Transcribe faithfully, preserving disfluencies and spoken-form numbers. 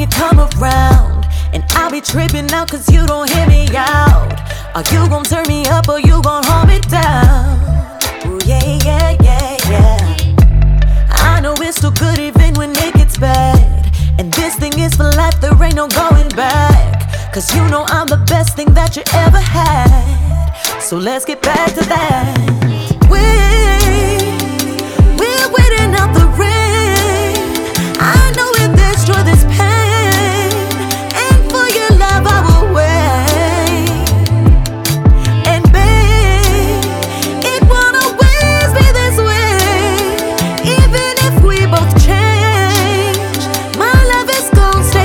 you come around, and I'll be tripping out cause you don't hear me out. Are you gon' turn me up or you gon' hold me down? Ooh, yeah, yeah, yeah, yeah. I know it's still good even when it gets bad, and this thing is for life, there ain't no going back. Cause you know I'm the best thing that you ever had. So let's get back to that. We, we're waiting out the rain.